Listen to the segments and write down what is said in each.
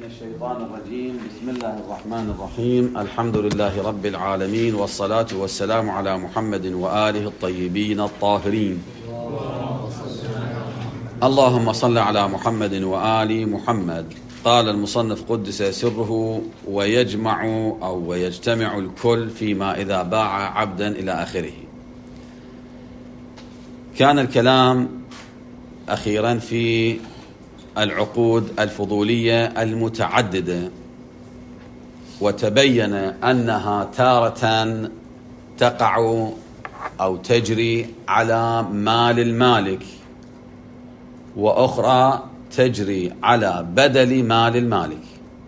الشيطان الرجيم. بسم الله الرحمن الرحيم. الحمد لله رب العالمين، والصلاة والسلام على محمد وآله الطيبين الطاهرين. اللهم صل على محمد وآل محمد. قال المصنف قدس سره: ويجمع أو ويجتمع الكل فيما إذا باع عبدا إلى آخره. كان الكلام أخيرا في العقود الفضولية المتعددة، وتبين أنها تارة تقع أو تجري على مال المالك، وأخرى تجري على بدل مال المالك.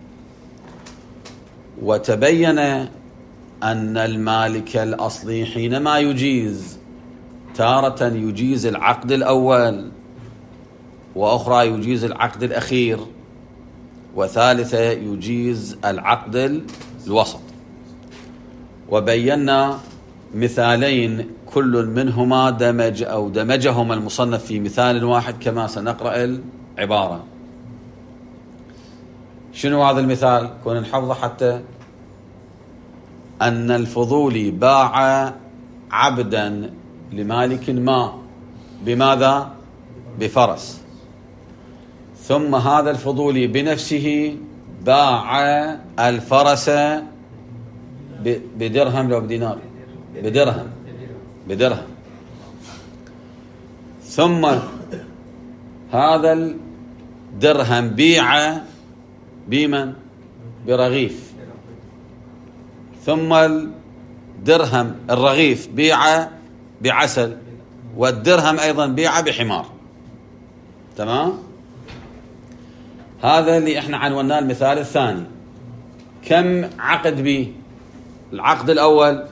وتبين أن المالك الأصلي حينما يجيز تارة يجيز العقد الأول، وأخرى يجيز العقد الأخير، وثالثة يجيز العقد الوسط. وبينا مثالين كل منهما دمجهما المصنف في مثال واحد كما سنقرأ العبارة. شنو هذا المثال؟ كون نحفظه حتى أن الفضولي باع عبدا لمالك ما بماذا؟ بفرس، ثم هذا الفضولي بنفسه باع الفرس بدرهم لو بدينار، بدرهم، ثم هذا الدرهم بيع بمن؟ برغيف، ثم الدرهم الرغيف بيع بعسل، والدرهم أيضا بيع بحمار. تمام؟ هذا اللي احنا عنوناه المثال الثاني. كم عقد به؟ العقد الأول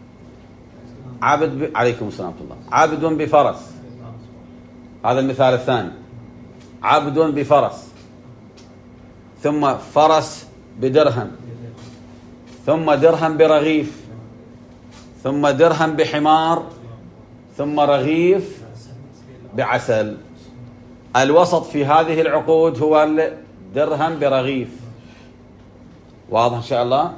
عبد عليكم السلام ورحمة الله، عبد بفرس. هذا المثال الثاني، عبد بفرس، ثم فرس بدرهم، ثم درهم برغيف، ثم درهم بحمار، ثم رغيف بعسل. الوسط في هذه العقود هو الدرهم برغيف. واضح إن شاء الله؟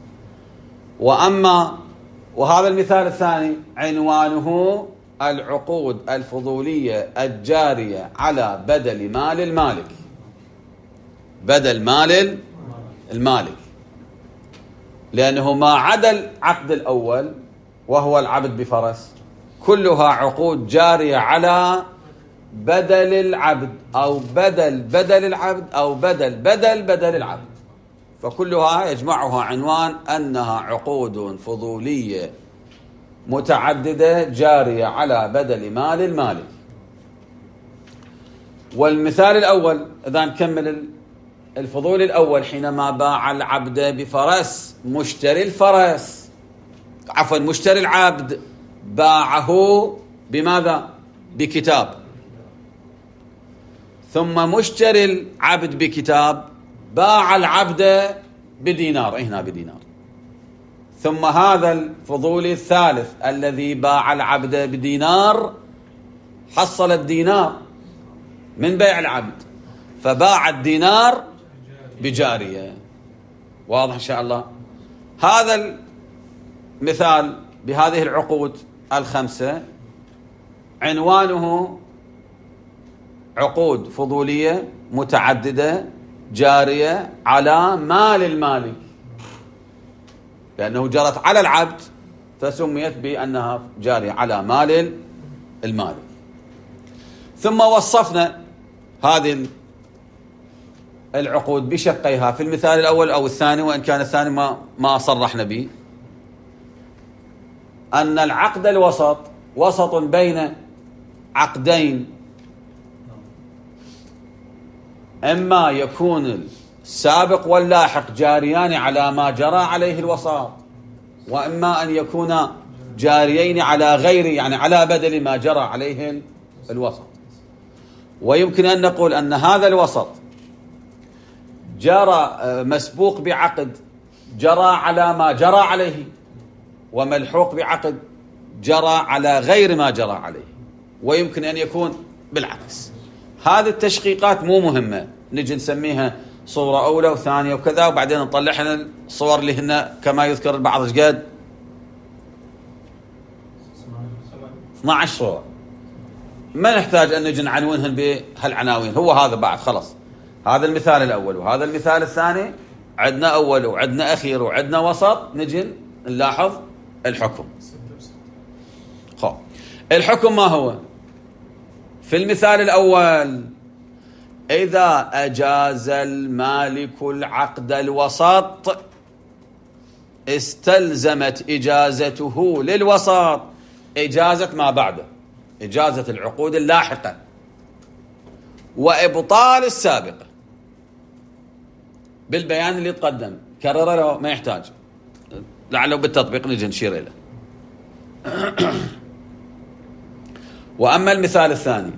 وهذا المثال الثاني عنوانه العقود الفضولية الجارية على بدل مال المالك، بدل مال المالك، لأنه ما عدا العقد الأول وهو العبد بفرس كلها عقود جارية على بدل العبد أو بدل العبد أو بدل العبد، فكلها يجمعها عنوان أنها عقود فضولية متعددة جارية على بدل مال المالك. والمثال الأول إذا نكمل الفضول الأول، حينما باع العبد بفرس، مشتري العبد باعه بماذا؟ بكتاب، ثم مشتري العبد بكتاب باع العبد بدينار، هنا بدينار، ثم هذا الفضولي الثالث الذي باع العبد بدينار حصل الدينار من بيع العبد، فباع الدينار بجارية. واضح إن شاء الله؟ هذا المثال بهذه العقود الخمسة عنوانه عقود فضولية متعددة جارية على مال المالك، لأنه جرت على العبد فسميت بأنها جارية على مال المالك. ثم وصفنا هذه العقود بشقيها في المثال الأول أو الثاني، وإن كان الثاني ما صرحنا به، أن العقد الوسط وسط بين عقدين، إما يكون السابق واللاحق جاريان على ما جرى عليه الوسط، وإما أن يكون جاريين على غير، يعني على بدل ما جرى عليه الوسط. ويمكن أن نقول أن هذا الوسط جرى مسبوق بعقد جرى على ما جرى عليه، وملحوق بعقد جرى على غير ما جرى عليه، ويمكن أن يكون بالعكس. هذه التشقيقات مو مهمة، نجي نسميها صورة أولى وثانية وكذا، وبعدين نطلع لنا الصور اللي هن كما يذكر البعض ايش قد 12 صورة. ما نحتاج أن نجي نعنونهن بهالعناوين، هو هذا بعد خلص. هذا المثال الأول وهذا المثال الثاني، عندنا أول وعندنا أخير وعندنا وسط، نجي نلاحظ الحكم. خب الحكم ما هو؟ في المثال الأول إذا أجاز المالك العقد الوسط استلزمت إجازته للوسط إجازة ما بعده، إجازة العقود اللاحقة وإبطال السابقة بالبيان اللي تقدم. كرره له ما يحتاج، لعله بالتطبيق نجي نشير إليه. وأما المثال الثاني،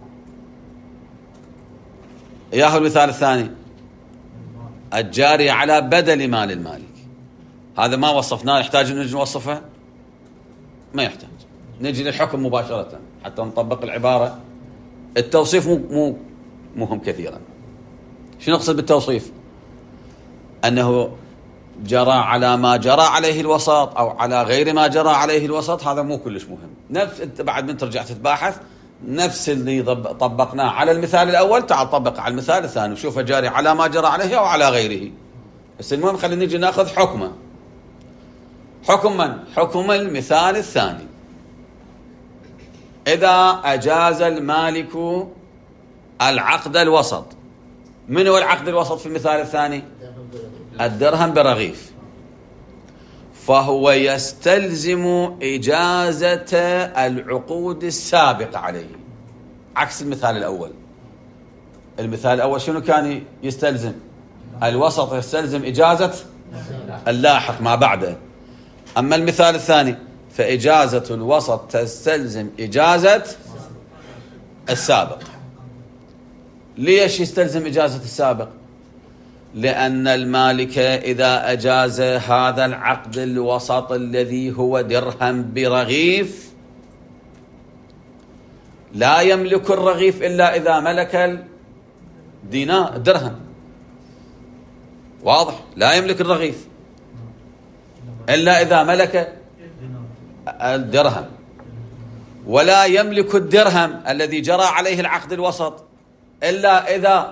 إياه المثال الثاني الجاري على بدل مال المالك، هذا ما وصفناه، يحتاج أن نجي نوصفه؟ ما يحتاج، نجي للحكم مباشرة حتى نطبق العبارة. التوصيف مو مهم كثيرا. شو نقصد بالتوصيف؟ أنه جرى على ما جرى عليه الوسط أو على غير ما جرى عليه الوسط، هذا مو كلش مهم. نفس انت بعد من ترجع تتباحث نفس اللي طبقناه على المثال الأول، تعال طبق على المثال الثاني وشوفه جاري على ما جرى عليه أو على غيره. بس المهم خلينا نجي ناخذ حكمه. حكم من؟ حكم المثال الثاني. إذا أجاز المالك العقد الوسط. من هو العقد الوسط في المثال الثاني؟ الدرهم برغيف. فهو يستلزم إجازة العقود السابقة عليه، عكس المثال الأول. المثال الأول شنو كان يستلزم؟ الوسط يستلزم إجازة اللاحق ما بعده. أما المثال الثاني فإجازة الوسط تستلزم إجازة السابق. ليش يستلزم إجازة السابق؟ لأن المالك إذا أجاز هذا العقد الوسط الذي هو درهم برغيف لا يملك الرغيف إلا إذا ملك الدرهم. واضح؟ لا يملك الرغيف إلا إذا ملك الدرهم، ولا يملك الدرهم الذي جرى عليه العقد الوسط إلا إذا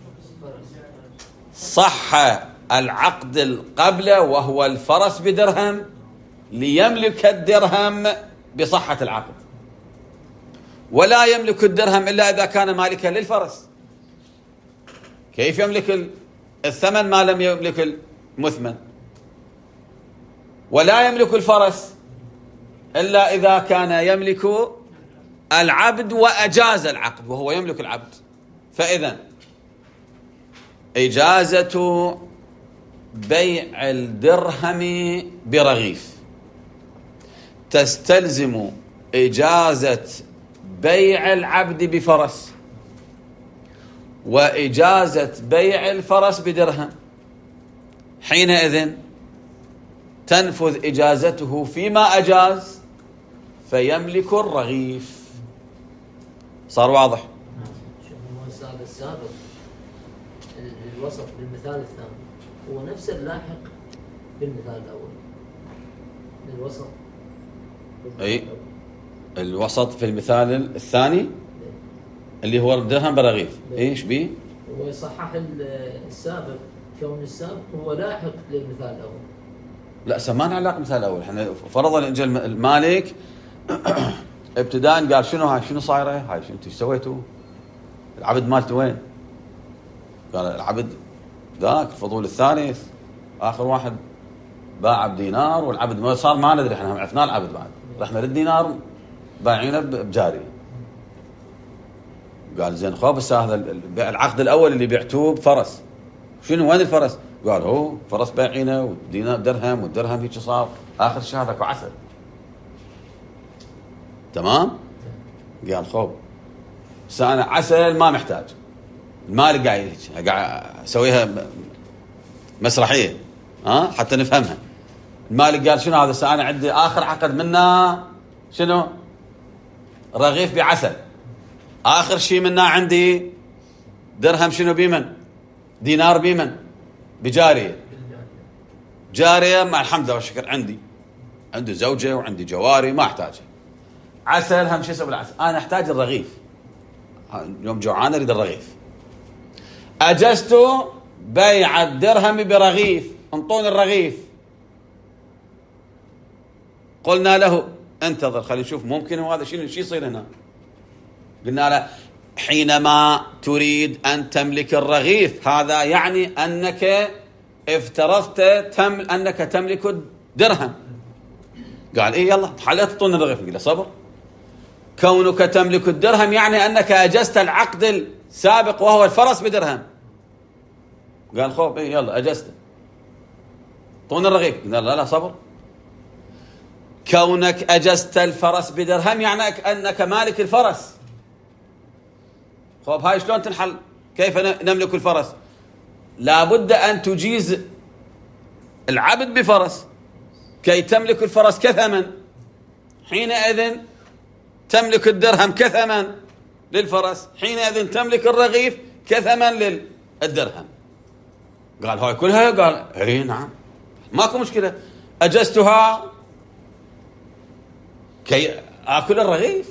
صح العقد القبل وهو الفرس بدرهم ليملك الدرهم بصحة العقد، ولا يملك الدرهم إلا إذا كان مالكا للفرس. كيف يملك الثمن ما لم يملك المثمن؟ ولا يملك الفرس إلا إذا كان يملك العبد وأجاز العقد وهو يملك العبد. فإذا إجازة بيع الدرهم برغيف تستلزم إجازة بيع العبد بفرس، وإجازة بيع الفرس بدرهم. حينئذ تنفذ إجازته فيما أجاز فيملك الرغيف. صار واضح؟ السابق الوسط بالمثال الثاني هو نفس اللاحق بالمثال الأول. الوسط أي الوسط في المثال الثاني اللي هو الدرهم برغيف. ايش بيه؟ هو يصحح السابق، كون السابق هو لاحق للمثال الأول. لا ما له علاقة بالمثال الأول. احنا فرضا اجى المالك ابتداء قال شنو هاي، شنو صايره هاي، شنو انتوا سويتوا؟ العبد مالته وين؟ قال العبد ذاك الفضول الثالث آخر واحد باع بدينار والعبد ما صار، ما ندري احنا عرفنا العبد بعد رحنا للدينار باعينه بجاري. قال زين خو بس هذا العقد الأول اللي بعتوه بفرس، شنو وين الفرس؟ قال هو فرس باعينه ودينار درهم والدرهم هيك صار آخر الشهر اكو عسل. تمام؟ قال خو بس أنا عسل ما محتاج. المالك قاعد اسويها مسرحيه حتى نفهمها. المالك قال شنو هذا؟ انا عندي اخر عقد منا شنو؟ رغيف بعسل. اخر شيء منا عندي درهم شنو بيمن؟ دينار بمن؟ بجارية. جارية مع الحمد لله والشكر عندي زوجة وعندي جواري ما أحتاجها. عسل هم شو أسوي بالعسل؟ أنا أحتاج الرغيف، يوم جوعان أريد الرغيف. أجزت بيع الدرهم برغيف، انطوني الرغيف. قلنا له انتظر خلينا نشوف ممكن هذا شو يصير هنا. قلنا له حينما تريد أن تملك الرغيف هذا يعني أنك افترضت أنك تملك الدرهم. قال إيه يلا حلت طون الرغيف. قال صبر، كونك تملك الدرهم يعني أنك أجزت العقد السابق وهو الفرس بدرهم. قال خوف إيه يلا أجزت طون الرغيف. قال لا صبر، كونك أجزت الفرس بدرهم يعني أنك مالك الفرس. خوف هاي شلون تنحل؟ كيف نملك الفرس؟ لابد أن تجيز العبد بفرس كي تملك الفرس كثمن، حينئذ تملك الدرهم كثمن للفرس، حينئذ تملك الرغيف كثمن للدرهم. قال هاي كلها؟ قال اي نعم ماكو مشكلة، أجزتها كي آكل الرغيف.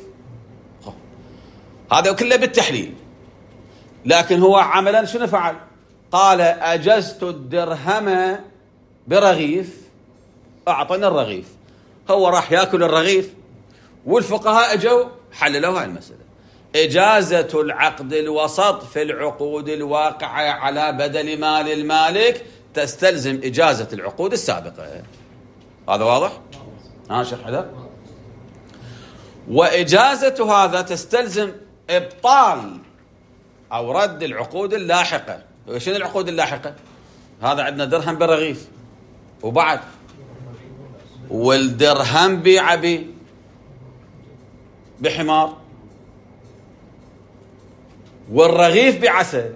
هذا كله بالتحليل. لكن هو عملا شنو فعل؟ قال أجزت الدرهم برغيف، أعطني الرغيف. هو راح يأكل الرغيف والفقهاء أجوا حللوا هاي المسألة. إجازة العقد الوسط في العقود الواقعة على بدل مال المالك تستلزم إجازة العقود السابقة. هذا واضح؟ شرح هذا. وإجازة هذا تستلزم إبطال أو رد العقود اللاحقة. شنو العقود اللاحقة؟ هذا عندنا درهم برغيف، وبعد والدرهم بيع بحمار، والرغيف بعسل.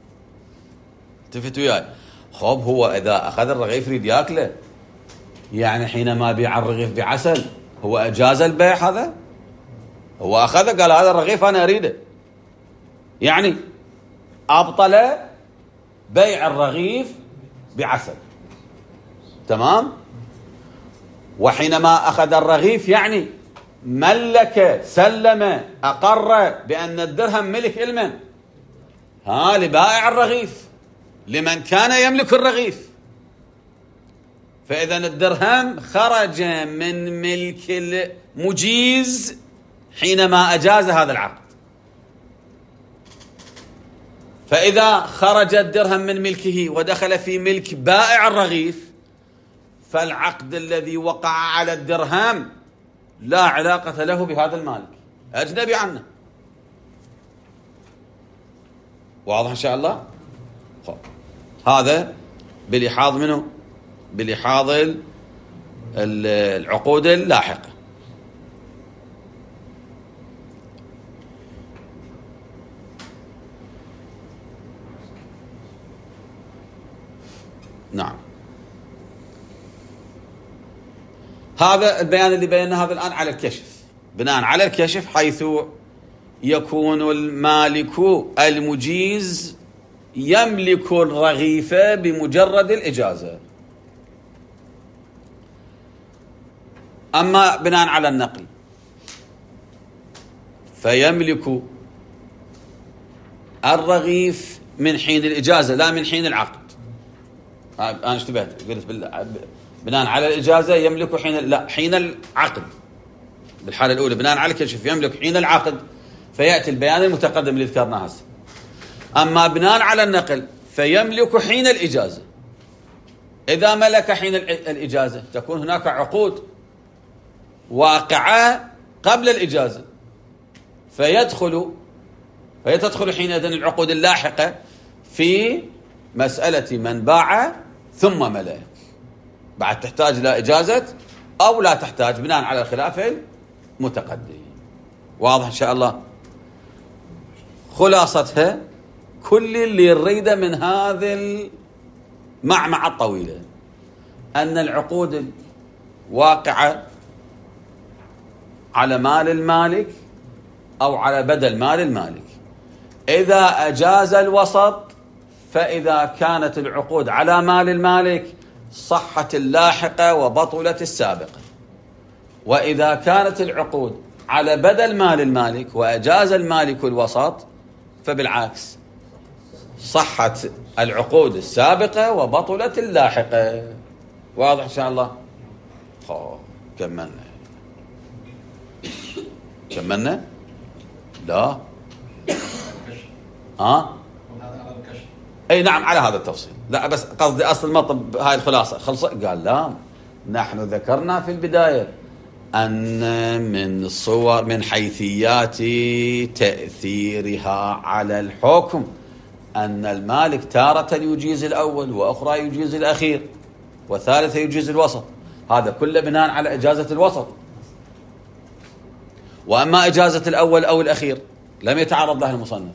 التفت وياي. خب هو إذا أخذ الرغيف يريد ياكله، يعني حينما بيع الرغيف بعسل هو أجاز البيع. هذا هو أخذه قال هذا الرغيف أنا أريده، يعني أبطل بيع الرغيف بعسل. تمام. وحينما أخذ الرغيف يعني ملك سلم أقر بأن الدرهم ملك لمن؟ لبائع الرغيف، لمن كان يملك الرغيف. فإذا الدرهم خرج من ملك المجيز حينما أجاز هذا العقد. فإذا خرج الدرهم من ملكه ودخل في ملك بائع الرغيف فالعقد الذي وقع على الدرهم لا علاقة له بهذا المالك، أجنبي عنه. واضح إن شاء الله؟ هذا بلحاظ منه؟ بلحاظ العقود اللاحقة. نعم. هذا البيان اللي بيناه هذا الآن على الكشف، بناء على الكشف حيث يكون المالك المجيز يملك الرغيف بمجرد الإجازة. أما بناء على النقل فيملك الرغيف من حين الإجازة لا من حين العقد. أنا اشتبهت، قلت بناء على الإجازة يملك حين العقد. بالحالة الأولى بناء على الكشف يملك حين العقد، فيأتي البيان المتقدم اللي ذكرناه هسه. أما بناء على النقل فيملك حين الإجازة. إذا ملك حين الإجازة تكون هناك عقود واقعة قبل الإجازة، فيتدخل حينئذ العقود اللاحقة في مسألة من باع ثم ملك، بعد تحتاج إلى إجازة أو لا تحتاج بناء على الخلاف المتقدم. واضح إن شاء الله؟ خلاصتها كل اللي نريده من هذه المعمعة الطويلة أن العقود الواقعة على مال المالك أو على بدل مال المالك إذا أجاز الوسط فإذا كانت العقود على مال المالك صحت اللاحقة وبطلت السابقة، وإذا كانت العقود على بدل مال المالك وأجاز المالك الوسط فبالعكس صحت العقود السابقة وبطلت اللاحقة. واضح إن شاء الله؟ كملنا؟ لا اي نعم على هذا التفصيل. لا بس قصدي اصل المطلب هاي الخلاصة خلص. قال لا، نحن ذكرنا في البداية ان من صور من حيثيات تأثيرها على الحكم ان المالك تارة يجيز الاول واخرى يجيز الاخير وثالثة يجيز الوسط، هذا كله بناء على اجازة الوسط. واما اجازة الاول او الاخير لم يتعرض لها المصنف.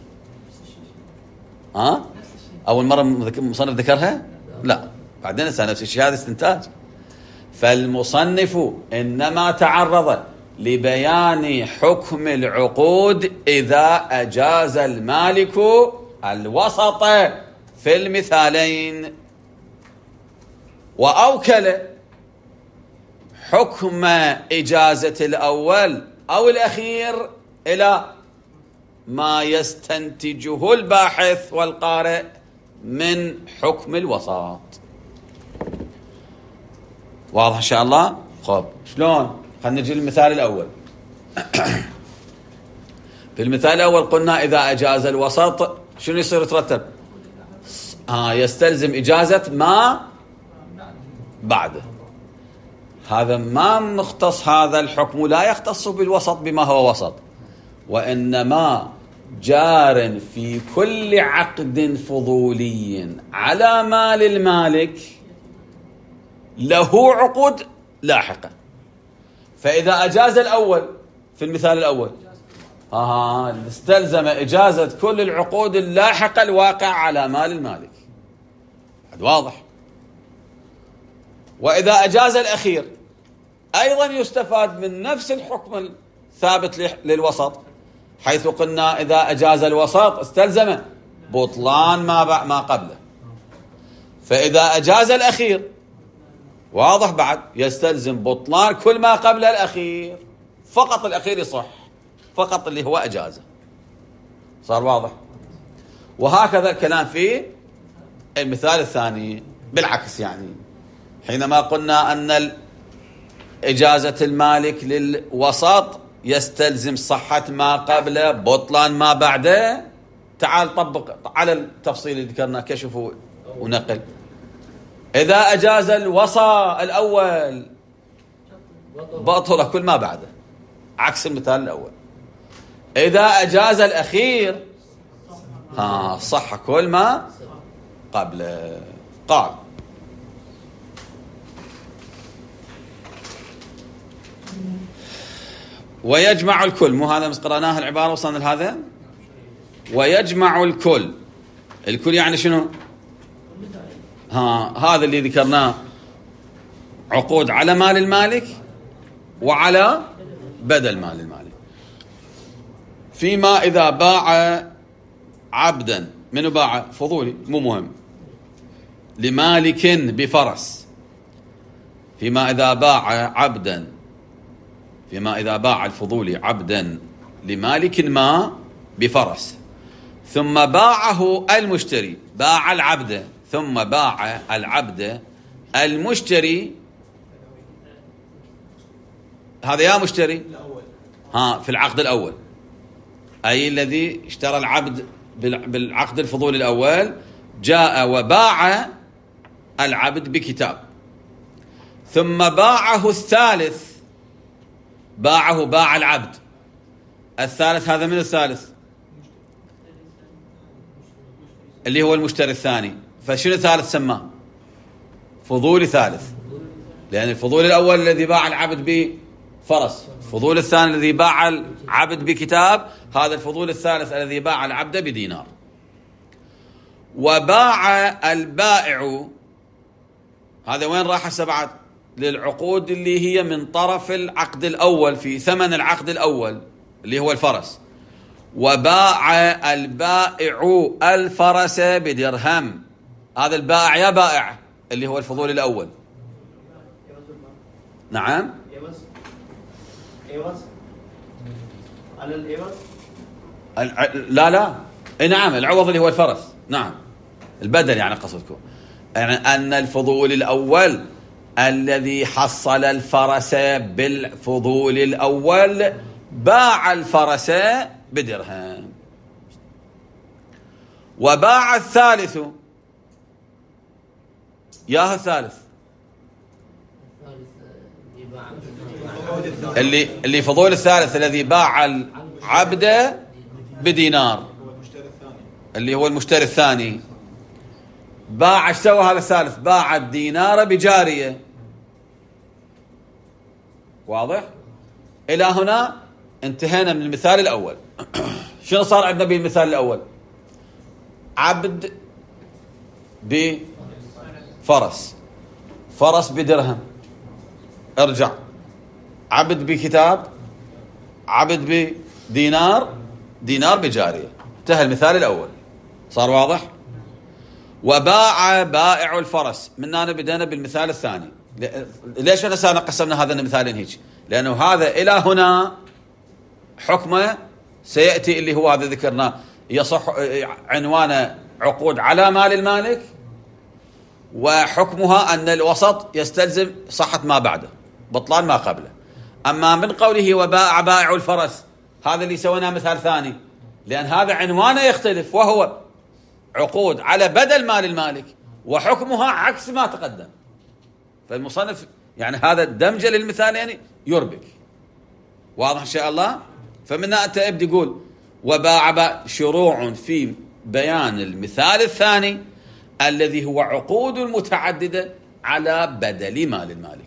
أول مرة المصنف ذكرها؟ لا، بعدين نفس الشيء، هذا استنتاج. فالمصنف إنما تعرض لبيان حكم العقود إذا أجاز المالك الوسط في المثالين، وأوكل حكم إجازة الأول أو الأخير إلى ما يستنتجه الباحث والقارئ من حكم الوسط. واضح إن شاء الله؟ خب شلون؟ خلينا نجي للمثال الأول. في المثال الأول قلنا إذا أجاز الوسط شنو يصير يترتب؟ يستلزم إجازة ما بعده. هذا ما مختص، هذا الحكم لا يختص بالوسط بما هو وسط، وإنما جار في كل عقد فضولي على مال المالك له عقود لاحقة. فإذا أجاز الأول في المثال الأول استلزم إجازة كل العقود اللاحقة الواقع على مال المالك. واضح؟ وإذا أجاز الأخير أيضا يستفاد من نفس الحكم الثابت للوسط، حيث قلنا إذا أجاز الوسط استلزم بطلان ما قبله. فإذا أجاز الأخير واضح بعد يستلزم بطلان كل ما قبل الأخير، فقط الأخير يصح، فقط اللي هو أجازه. صار واضح؟ وهكذا الكلام في المثال الثاني بالعكس. يعني حينما قلنا أن إجازة المالك للوسط يستلزم صحة ما قبله بطلان ما بعده، تعال طبق على التفصيل اللي ذكرناه، كشف ونقل. إذا أجاز الوسط الأول بطل كل ما بعده، عكس المثال الأول. إذا أجاز الأخير صح كل ما قبله. قال ويجمع الكل، مو هذا قرأناها العبارة وصلنا لهذا؟ ويجمع الكل. الكل يعني شنو؟ هذا اللي ذكرناه، عقود على مال المالك وعلى بدل مال المالك. فيما إذا باع عبدا، منو باع؟ فضولي مو مهم، لمالك بفرس. فيما إذا باع عبدا، فيما إذا باع الفضولي عبدا لمالك ما بفرس، ثم باعه المشتري، باع العبد ثم باع العبد المشتري، هذا يا مشتري في العقد الأول، أي الذي اشترى العبد بالعقد الفضولي الأول جاء وباع العبد بكتاب، ثم باعه الثالث، باع العبد الثالث. هذا من الثالث اللي هو المشتري الثاني. فشنو الثالث سماه؟ فضولي ثالث، لأن الفضول الأول الذي باع العبد بفرس، الفضول الثاني الذي باع العبد بكتاب، هذا الفضول الثالث الذي باع العبد بدينار. وباع البائع، هذا وين راح هسه بعد؟ للعقود اللي هي من طرف العقد الأول، في ثمن العقد الأول اللي هو الفرس. وباع البائع الفرس بدرهم. هذا البائع يا بائع اللي هو الفضول الأول. نعم على العوض. لا نعم العوض اللي هو الفرس. نعم البدل يعني قصدكم، يعني أن الفضول الأول الذي حصل الفرس بالفضول الأول باع الفرس بدرهم. وباع الثالث، ياها الثالث اللي فضول الثالث الذي باع العبد بدينار، اللي هو المشتري الثاني. باع ايش سوى هذا الثالث؟ باع الدينار بجارية. واضح؟ إلى هنا انتهينا من المثال الأول. شنو صار عندنا بالمثال الأول؟ عبد بفرس، فرس بدرهم، ارجع عبد بكتاب، عبد بدينار، دينار بجارية. انتهى المثال الأول. صار واضح؟ وباع بائع الفرس. من هنا بدأنا بالمثال الثاني. ليش أنا قسمنا هذا المثالين هيك؟ لأنه هذا إلى هنا حكمه سيأتي اللي هو هذا ذكرناه، يصح عنوان عقود على مال المالك، وحكمها أن الوسط يستلزم صحة ما بعده بطلان ما قبله. أما من قوله وباع بائع الفرس، هذا اللي سويناه مثال ثاني، لأن هذا عنوانه يختلف، وهو عقود على بدل مال المالك، وحكمها عكس ما تقدم. فالمصنف يعني هذا الدمج للمثالين يربك. واضح إن شاء الله؟ فمنها أنت ابدي يقول وباع شروع في بيان المثال الثاني الذي هو عقود متعددة على بدل مال المالك.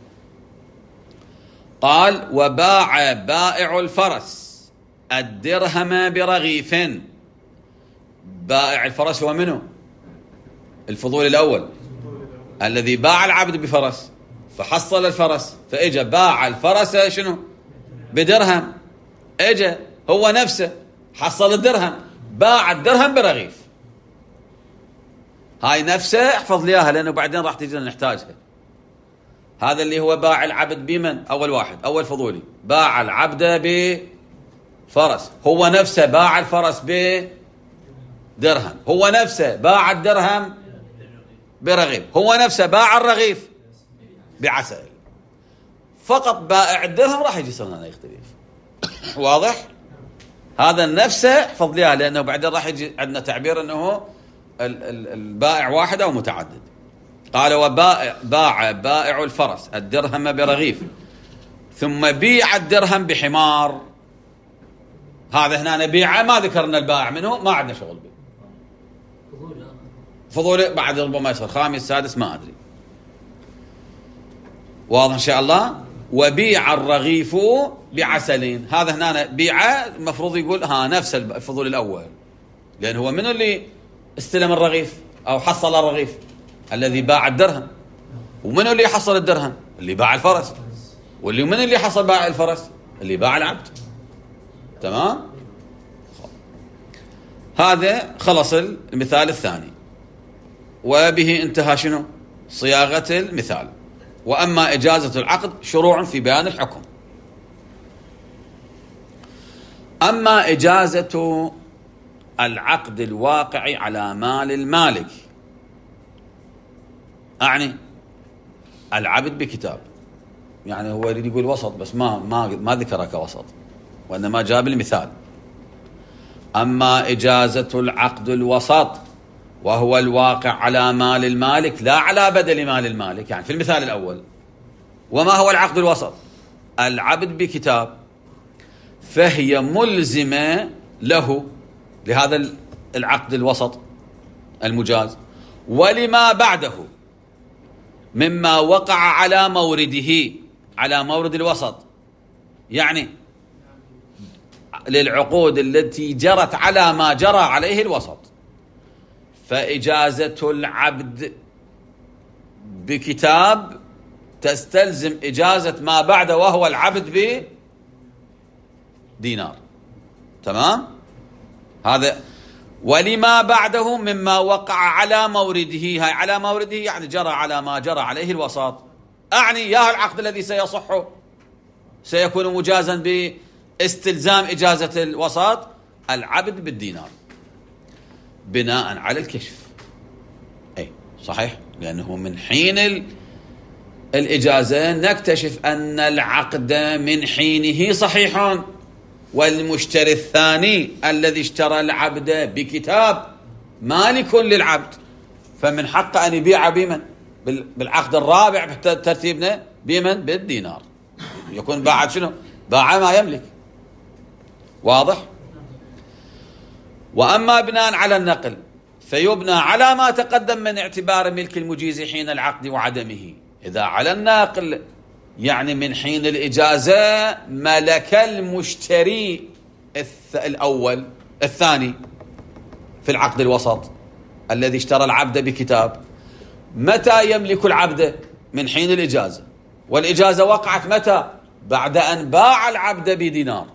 قال وباع بائع الفرس الدرهم برغيف. بائع الفرس هو منه؟ الفضول الأول الذي باع العبد بفرس فحصل الفرس، فإجا باع الفرس شنو؟ بدرهم. إجا هو نفسه حصل الدرهم، باع الدرهم برغيف. هاي نفسه احفظ لياها لأنه بعدين راح تجينا نحتاجها. هذا اللي هو باع العبد بمن؟ أول واحد، أول فضولي باع العبد بفرس، هو نفسه باع الفرس بدرهم، هو نفسه باع الدرهم برغيف، هو نفسه باع الرغيف بعسل. فقط بائع الدرهم راح يجي صرنا يختلف. واضح؟ هذا نفسه احفظ ليها لأنه بعدين راح يجي عندنا تعبير أنه البائع واحد أو متعدد. قال باع بائع الفرس الدرهم برغيف ثم بيع الدرهم بحمار. هذا هنا نبيعه، ما ذكرنا البائع منه، ما عندنا شغل به. فضول بعد ربما يصير خامس سادس ما أدري. واضح إن شاء الله؟ وبيع الرغيف بعسلين. هذا هنا بيعه المفروض يقول نفس الفضول الأول، لأن هو منه اللي استلم الرغيف أو حصل الرغيف؟ الذي باع الدرهم. ومنه اللي حصل الدرهم؟ اللي باع الفرس. واللي من اللي حصل باع الفرس؟ اللي باع العبد. تمام؟ هذا خلص المثال الثاني، وبه انتهى شنو؟ صياغة المثال. وأما إجازة العقد شروع في بيان الحكم. أما إجازة العقد الواقع على مال المالك، أعني العبد بكتاب، يعني هو يريد يقول وسط بس ما ذكره كوسط، وإنما جاب المثال. أما إجازة العقد الوسط وهو الواقع على مال المالك لا على بدل مال المالك، يعني في المثال الأول. وما هو العقد الوسط؟ العبد بكتاب، فهي ملزمة له لهذا العقد الوسط المجاز ولما بعده مما وقع على مورده، على مورد الوسط، يعني للعقود التي جرت على ما جرى عليه الوسط. فإجازة العبد بكتاب تستلزم إجازة ما بعد وهو العبد بدينار. تمام؟ هذا. ولما بعده مما وقع على مورده، هاي على مورده يعني جرى على ما جرى عليه الوساط. أعني يا العقد الذي سيصح سيكون مجازا باستلزام إجازة الوساط العبد بالدينار بناء على الكشف. أي صحيح، لأنه من حين الإجازة نكتشف أن العقد من حينه صحيح، والمشتري الثاني الذي اشترى العبد بكتاب مالك للعبد، فمن حق أن يبيع بمن؟ بالعقد الرابع ترتيبنا بمن؟ بالدينار. يكون باع شنو؟ باع ما يملك. واضح؟ وأما بناء على النقل فيبنى على ما تقدم من اعتبار ملك المجيز حين العقد وعدمه. إذا على النقل يعني من حين الإجازة ملك المشتري الأول الثاني في العقد الوسط الذي اشترى العبد بكتاب. متى يملك العبد؟ من حين الإجازة، والإجازة وقعت متى؟ بعد أن باع العبد بدينار.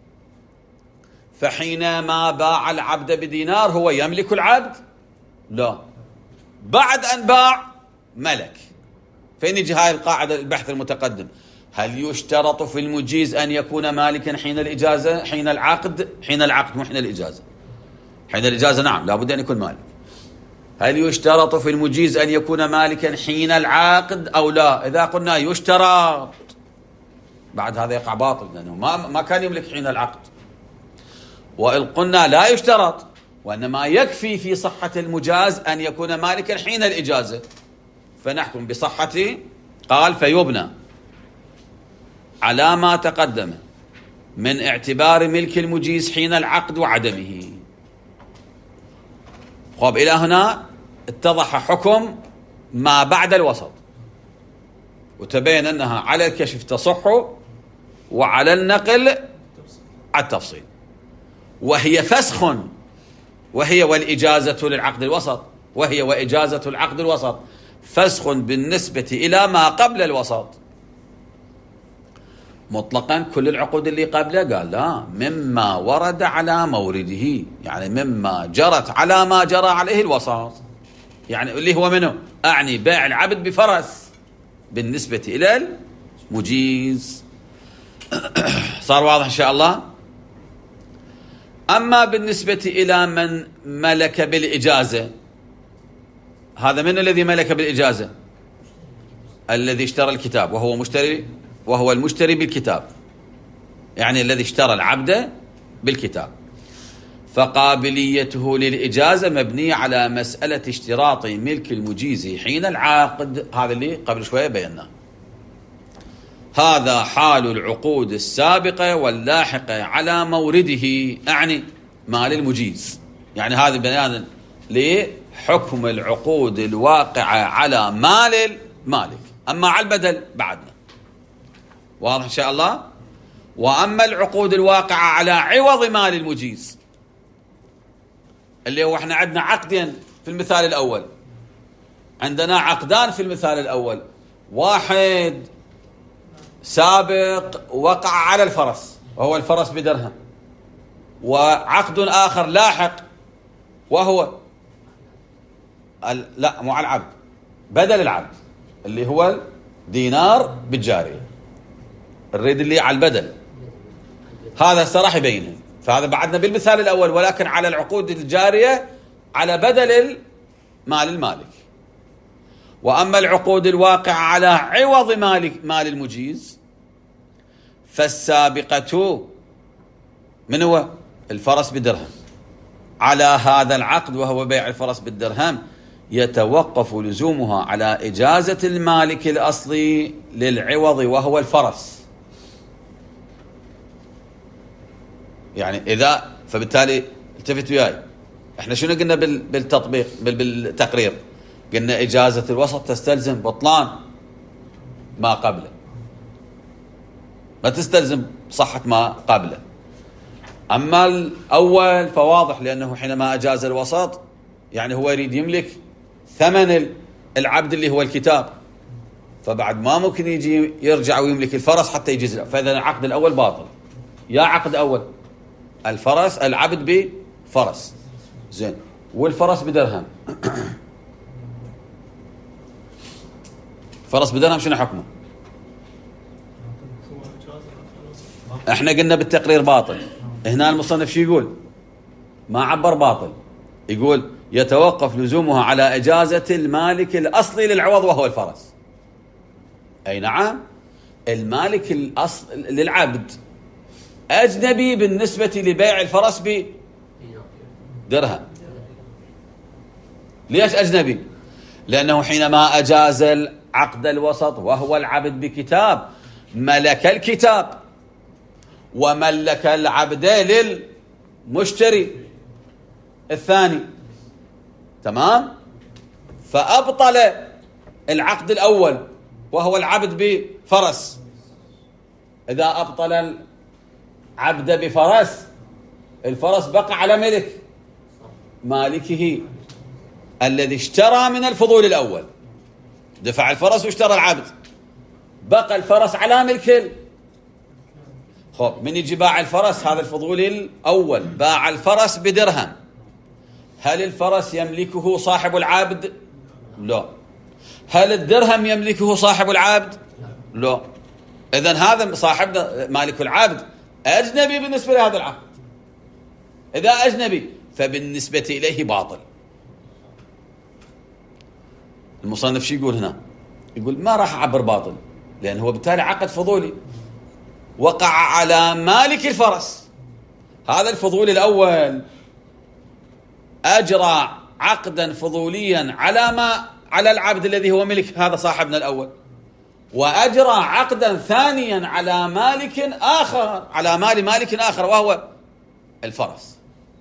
فحينما باع العبد بدينار هو يملك العبد؟ لا، بعد أن باع ملك. فين يجي هاي القاعدة البحث المتقدم؟ هل يشترط في المجيز أن يكون مالكا حين الإجازة؟ حين العقد مو حين الإجازة. حين الإجازة نعم لابد أن يكون مالك. هل يشترط في المجيز أن يكون مالكا حين العقد أو لا؟ إذا قلنا يشترط بعد هذا يقع باطل، لأنه ما كان يملك حين العقد. وإن قلنا لا يشترط وإنما يكفي في صحة المجاز أن يكون مالكا حين الإجازة فنحكم بصحته. قال فيبنى على ما تقدم من اعتبار ملك المجيز حين العقد وعدمه. خب إلى هنا اتضح حكم ما بعد الوسط، وتبين أنها على الكشف تصح وعلى النقل على التفصيل، وهي فسخ، وهي والإجازة للعقد الوسط، وهي وإجازة العقد الوسط فسخ بالنسبة إلى ما قبل الوسط. مطلقا كل العقود اللي قبله قال لا، مما ورد على مورده، يعني مما جرت على ما جرى عليه الوسط، يعني اللي هو منه؟ أعني بيع العبد بفرس بالنسبة إلى المجيز. صار واضح إن شاء الله؟ أما بالنسبة إلى من ملك بالإجازة، هذا من الذي ملك بالإجازة؟ الذي اشترى الكتاب وهو المشتري بالكتاب، يعني الذي اشترى العبد بالكتاب. فقابليته للإجازة مبنية على مسألة اشتراط ملك المجيز حين العقد، هذا اللي قبل شوية بيناه. هذا حال العقود السابقة واللاحقة على مورده، أعني مال المجيز. يعني هذا بيان لحكم العقود الواقعة على مال المالك. أما على البدل بعدنا. واضح إن شاء الله؟ وأما العقود الواقعة على عوض مال المجيز اللي هو احنا عندنا عقدين في المثال الأول، عندنا عقدان في المثال الأول، واحد سابق وقع على الفرس وهو الفرس بدرهم، وعقد آخر لاحق وهو لا مو على العبد، بدل العبد اللي هو دينار بالجارية، الريد اللي على البدل. هذا صراحة يبينه. فهذا بعدنا بالمثال الأول، ولكن على العقود الجارية على بدل مال المالك. وأما العقود الواقعة على عوض مال المجيز فالسابقة من هو؟ الفرس بدرهم. على هذا العقد وهو بيع الفرس بالدرهم يتوقف لزومها على إجازة المالك الأصلي للعوض وهو الفرس. يعني إذا فبالتالي التفت وياي، احنا شنو قلنا بالتطبيق بالتقرير؟ قلنا إجازة الوسط تستلزم بطلان ما قبله، ما تستلزم صحة ما قبله. أما الأول فواضح، لأنه حينما أجاز الوسط يعني هو يريد يملك ثمن العبد اللي هو الكتاب، فبعد ما ممكن يجي يرجع ويملك الفرس حتى يجيز. فإذا العقد الأول باطل. يا عقد أول الفرس العبد فرس. زين، والفرس بدرهم. فرس بدرهم شنو حكمه؟ احنا قلنا بالتقرير باطل. هنا المصنف شو يقول؟ ما عبر باطل، يقول يتوقف لزومها على إجازة المالك الأصلي للعوض وهو الفرس. أي نعم، المالك الأصل للعبد أجنبي بالنسبة لبيع الفرس بدرهم. ليش أجنبي؟ لأنه حينما أجاز عقد الوسط وهو العبد بكتاب ملك الكتاب وملك العبد للمشتري الثاني، تمام؟ فأبطل العقد الأول وهو العبد بفرس. إذا أبطل العبد بفرس، الفرس بقى على ملك مالكه الذي اشترى من الفضول الأول، دفع الفرس واشترى العبد، بقى الفرس على ملك. خب، من يجي باع الفرس، هذا الفضول الأول باع الفرس بدرهم، هل الفرس يملكه صاحب العبد؟ لا. هل الدرهم يملكه صاحب العبد؟ لا. إذن هذا صاحبنا مالك العبد أجنبي بالنسبة لهذا العقد. إذا أجنبي فبالنسبة إليه باطل. المصنف شو يقول هنا؟ يقول ما راح أعبر باطل، لأن هو بالتالي عقد فضولي وقع على مالك الفرس. هذا الفضول الأول أجرى عقدا فضوليا على العبد الذي هو ملك هذا صاحبنا الأول، وأجرى عقدا ثانيا على مالك آخر، على مال مالك آخر وهو الفرس.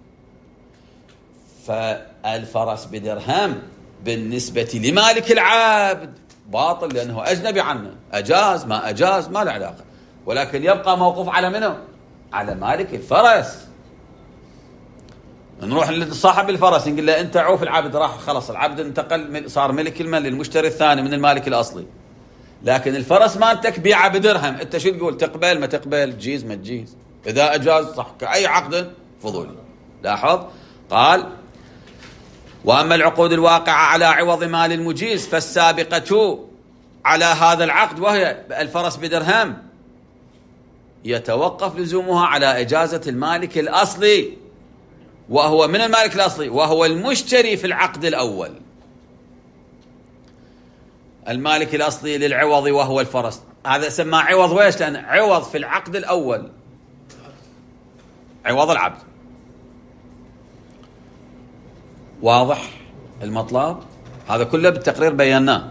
فالفرس بدرهم بالنسبة لمالك العبد باطل، لأنه أجنبي عنه، أجاز ما أجاز ما له علاقة، ولكن يبقى موقوف على منه؟ على مالك الفرس. نروح لصاحب الفرس نقول له أنت عوف العبد، راح خلص العبد انتقل صار ملك للمشتري الثاني من المالك الأصلي، لكن الفرس مالتك بيعه بدرهم، أنت شو تقول؟ تقبل ما تقبل، تجيز ما تجيز؟ إذا أجاز صح كأي عقد فضولي. لاحظ قال وأما العقود الواقعة على عوض مال المجيز فالسابقة على هذا العقد وهي الفرس بدرهم يتوقف لزومها على إجازة المالك الأصلي، وهو من المالك الأصلي وهو المشتري في العقد الأول. المالك الأصلي للعوض وهو الفرس، هذا سمى عوض. ويش؟ لأن عوض في العقد الأول عوض العبد. واضح المطلب؟ هذا كله بالتقرير بيناه.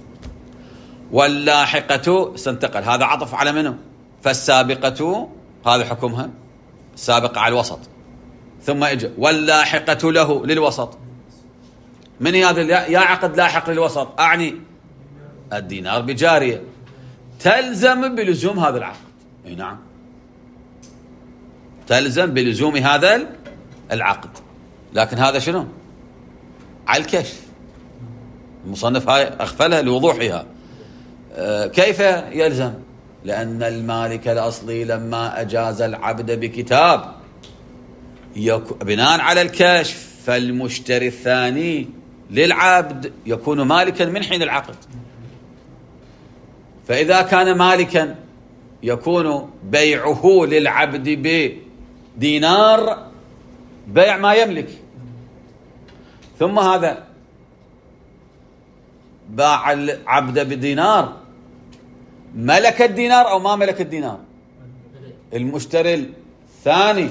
واللاحقة سنتقل، هذا عطف على منه؟ فالسابقة هذا حكمها السابقة على الوسط، ثم اجى واللاحقة له للوسط. من هذا يا عقد لاحق للوسط؟ أعني الدينار بجارية، تلزم بلزوم هذا العقد. اي نعم، تلزم بلزوم هذا العقد، لكن هذا شنو؟ على الكشف. المصنف هاي أغفلها لوضوحها. كيف يلزم؟ لأن المالك الأصلي لما أجاز العبد بكتاب بناء على الكشف، فالمشتري الثاني للعبد يكون مالكا من حين العقد. فإذا كان مالكا يكون بيعه للعبد بدينار بيع ما يملك، ثم هذا باع العبد بدينار، ملك الدينار أو ما ملك الدينار؟ المشتري الثاني،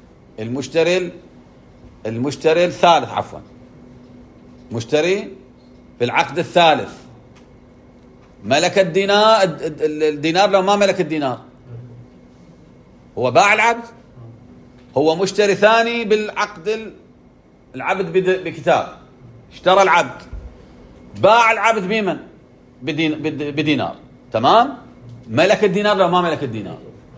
المشتري الثالث عفوا، مشتري في العقد الثالث ملك الدينار لو ما ملك الدينار هو باع العبد، هو مشتري ثاني بالعقد. العبد بكتاب اشترى العبد، باع العبد بمن؟ بدينار، تمام؟ ملك الدينار لو ما ملك الدينار؟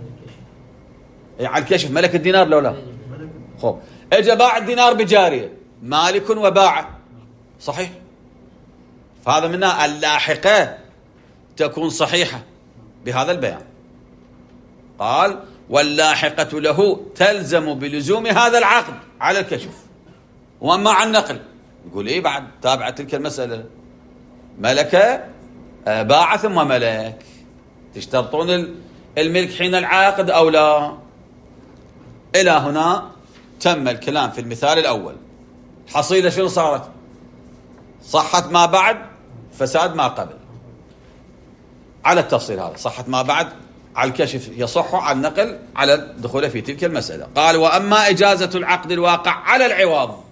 على الكشف ملك الدينار لو لا؟ خب اجى باع الدينار بجارية، مالك وباع، صحيح؟ فهذا منها اللاحقة تكون صحيحة بهذا البيان. قال واللاحقة له تلزم بلزوم هذا العقد على الكشف. وأما عن النقل يقول إيه بعد تابع تلك المسألة ملك باع ثم ملك، تشترطون الملك حين العقد أو لا؟ إلى هنا تم الكلام في المثال الأول. حصيلة شنو صارت؟ صحت ما بعد فساد ما قبل على التفصيل هذا، صحت ما بعد على الكشف يصح، على النقل على الدخول في تلك المسألة. قال وأما إجازة العقد الواقع على العوض،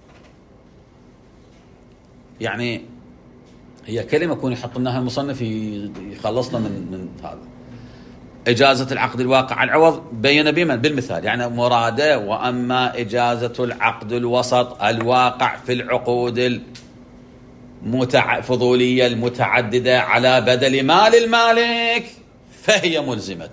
يعني هي كلمة يكون يحط لنا المصنف يخلصنا من هذا. إجازة العقد الواقع على العوض بين بمن؟ بالمثال، يعني مراده وأما إجازة العقد الوسط الواقع في العقود الفضولية المتعددة على بدل مال المالك فهي ملزمة.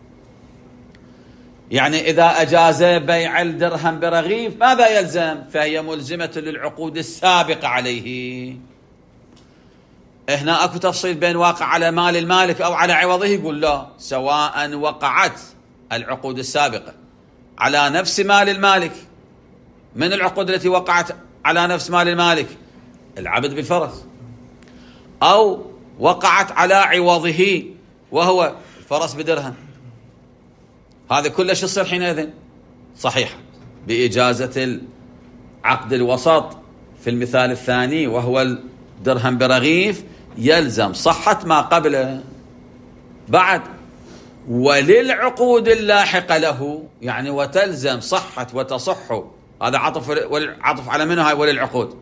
يعني إذا أجاز بيع الدرهم برغيف ماذا يلزم؟ فهي ملزمة للعقود السابقة عليه. هنا أكو تفصيل بين واقع على مال المالك أو على عوضه، يقول لا، سواء وقعت العقود السابقة على نفس مال المالك، من العقود التي وقعت على نفس مال المالك العبد بالفرس، أو وقعت على عوضه وهو الفرس بدرهم، هذا كله شو يصير حينئذ؟ صحيحة بإجازة العقد الوسط في المثال الثاني وهو الدرهم برغيف، يلزم صحة ما قبله. بعد وللعقود اللاحقة له، يعني وتلزم صحة وتصح، هذا عطف على منه هاي وللعقود،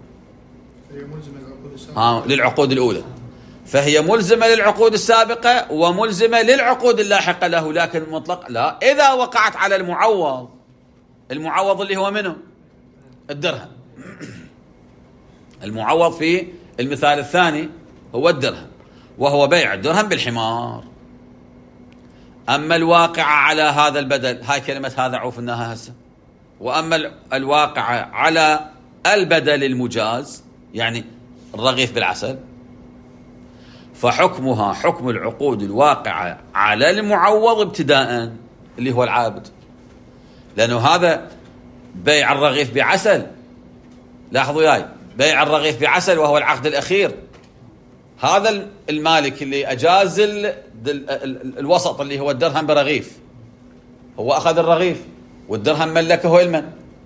للعقود الأولى، فهي ملزمة للعقود السابقة وملزمة للعقود اللاحقة له، لكن مطلق لا. إذا وقعت على المعوض اللي هو منه الدرهم، المعوض في المثال الثاني هو الدرهم وهو بيع الدرهم بالحمار. أما الواقع على هذا البدل، هاي كلمة هذا عوفناها هسه. وأما الواقع على البدل المجاز، يعني الرغيف بالعسل، فحكمها حكم العقود الواقعة على المعوض ابتداء اللي هو العابد، لأنه هذا بيع الرغيف بعسل. لاحظوا ياي، بيع الرغيف بعسل وهو العقد الأخير، هذا المالك اللي أجاز الوسط اللي هو الدرهم برغيف، هو أخذ الرغيف والدرهم ملكه المن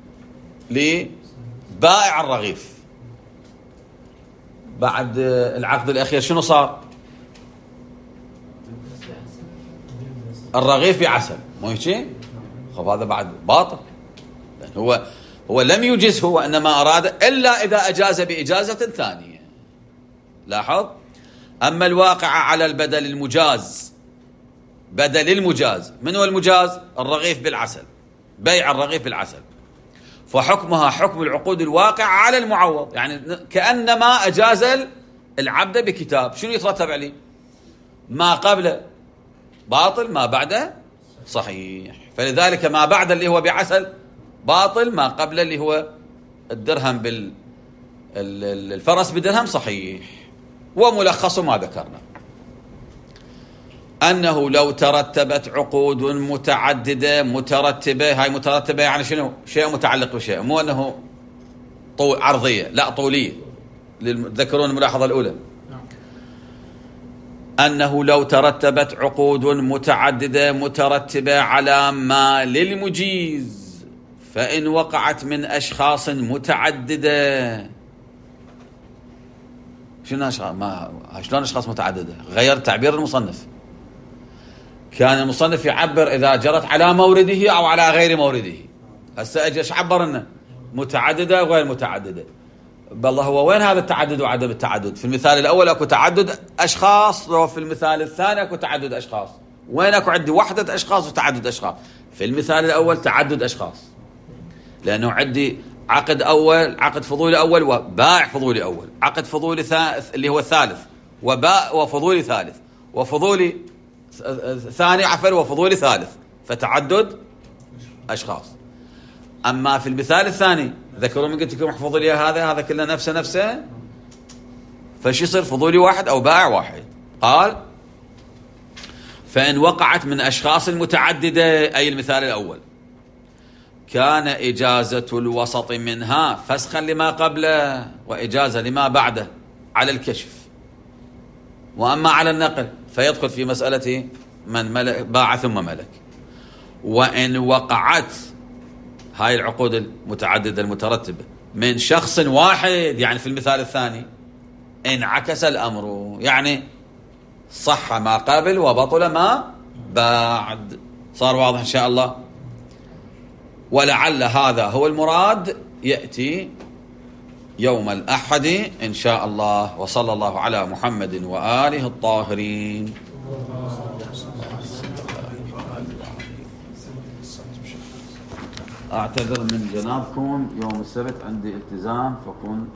لبائع الرغيف. بعد العقد الأخير شنو صار؟ الرغيف بعسل، مو هيك؟ خب هذا بعد باطل، لأن هو لم يجزه، وإنما أراد إلا إذا أجاز بإجازة ثانية. لاحظ. أما الواقع على البدل المجاز، بدل المجاز، من هو المجاز؟ الرغيف بالعسل، بيع الرغيف بالعسل، فحكمها حكم العقود الواقع على المعوض، يعني كأنما أجاز العبد بكتاب. شنو يترتب عليه؟ ما قبله باطل، ما بعده صحيح. فلذلك ما بعد اللي هو بعسل باطل، ما قبله اللي هو الدرهم الفرس بدرهم صحيح. وملخص ما ذكرنا أنه لو ترتبت عقود مترتبة، هاي مترتبة يعني شنو؟ شيء متعلق بشيء، مو أنه عرضية، لا طولية. تذكرون الملاحظة الأولى، أنه لو ترتبت عقود مترتبة على مال المجيز، فإن وقعت من أشخاص متعددة. شنو شلون أشخاص متعددة؟ غير تعبير المصنف. كان المصنف يعبر إذا جرت على مورده أو على غير مورده. هسه ايش عبر لنا؟ متعددة وغير متعددة. بالله هو وين هذا التعدد وعدم التعدد؟ في المثال الأول أكو تعدد أشخاص، وفي المثال الثاني أكو تعدد أشخاص. وين أكو عندي وحدة أشخاص وتعدد أشخاص؟ في المثال الأول تعدد أشخاص، لأنه عندي عقد أول، عقد فضولي أول وبائع فضولي أول، عقد فضولي اللي هو الثالث، وباء وفضولي ثالث، وفضولي ثاني عفوا وفضولي ثالث، فتعدد أشخاص. أما في المثال الثاني ذكروا من قلت لكم احفظوا لي هذا كله نفسه، فش يصير؟ فضولي واحد أو بائع واحد. قال فإن وقعت من أشخاص متعددة، أي المثال الأول، كان إجازة الوسط منها فسخا لما قبله وإجازة لما بعده على الكشف. وأما على النقل فيدخل في مسألة من ملك باع ثم ملك. وإن وقعت هاي العقود المتعددة المترتبة من شخص واحد، يعني في المثال الثاني انعكس الأمر، يعني صح ما قبل وبطل ما بعد. صار واضح إن شاء الله؟ ولعل هذا هو المراد، يأتي يوم الأحد إن شاء الله. وصلى الله على محمد وآله الطاهرين. أعتذر من جنابكم، يوم السبت عندي التزام فكون